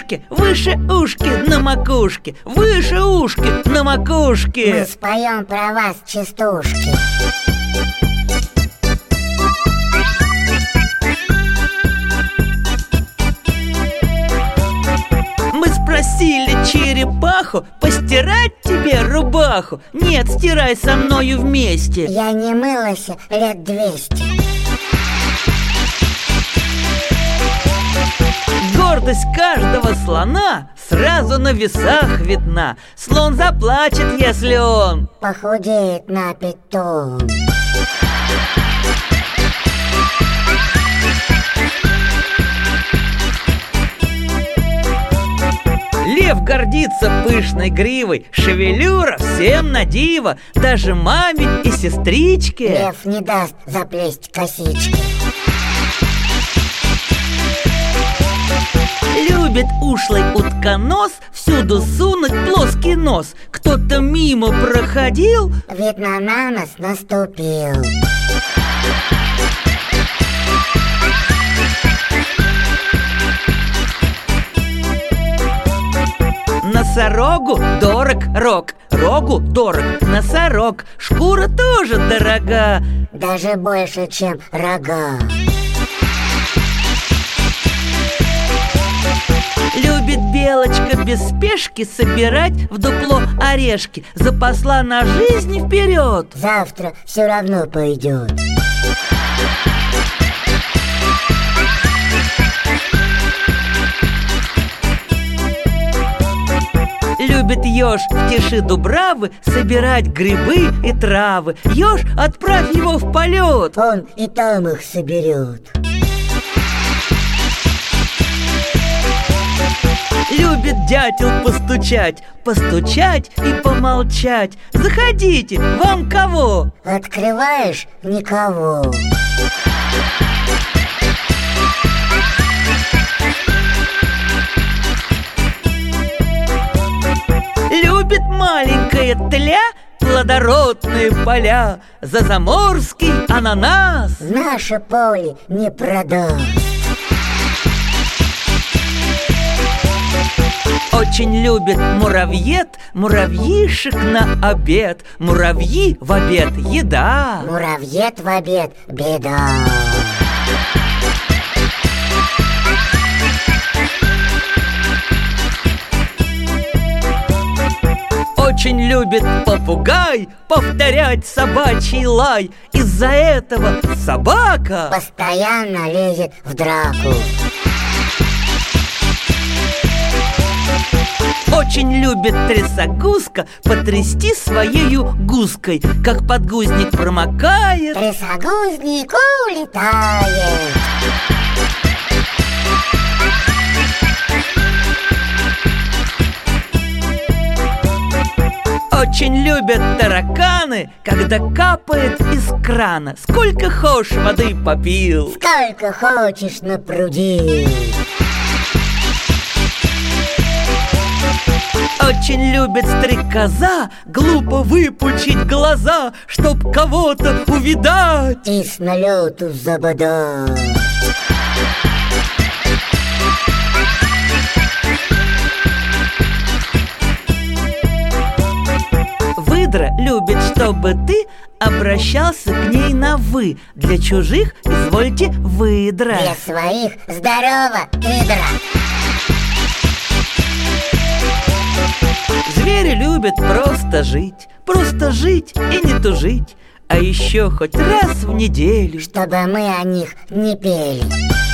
ушки, выше ушки на макушке, выше ушки на макушке. Мы споем про вас частушки. Мы спросили черепаху постирать тебе рубаху. Нет, стирай со мною вместе. Я не мылась лет 200. Гордость каждого слона сразу на весах видна. Слон заплачет, если он похудеет на 5 тонн. Лев гордится пышной гривой, шевелюра всем на диво, даже маме и сестричке. Лев не даст заплесть косички. Любит ушлый утконос всюду сунуть плоский нос. Кто-то мимо проходил, видно, на нас наступил. Носорогу дорог рог, рогу дорог носорог. Шкура тоже дорога, даже больше, чем рога. Любит белочка без спешки собирать в дупло орешки. Запасла на жизнь вперед, завтра все равно пойдет. Любит еж в тиши дубравы собирать грибы и травы. Еж, отправь его в полет, он и там их соберет. Любит дятел постучать, постучать и помолчать. Заходите, вам кого? Открываешь — никого. Любит маленькая тля плодородные поля. За заморский ананас наше поле не продаст. Очень любит муравьед муравьишек на обед. Муравьи в обед — еда, муравьед в обед — беда. Очень любит попугай повторять собачий лай. Из-за этого собака постоянно лезет в драку. Очень любит трясогузка потрясти своею гуской. Как подгузник промокает, трясогузник улетает. Очень любят тараканы, когда капает из крана. Сколько хошь воды попил, сколько хочешь напрудил. Очень любит стрекоза глупо выпучить глаза, чтоб кого-то увидать и с налету забодать. Выдра любит, чтобы ты обращался к ней на «вы». Для чужих извольте выдра, для своих здорово, выдра. Звери любят просто жить и не тужить. А еще хоть раз в неделю, чтобы мы о них не пели.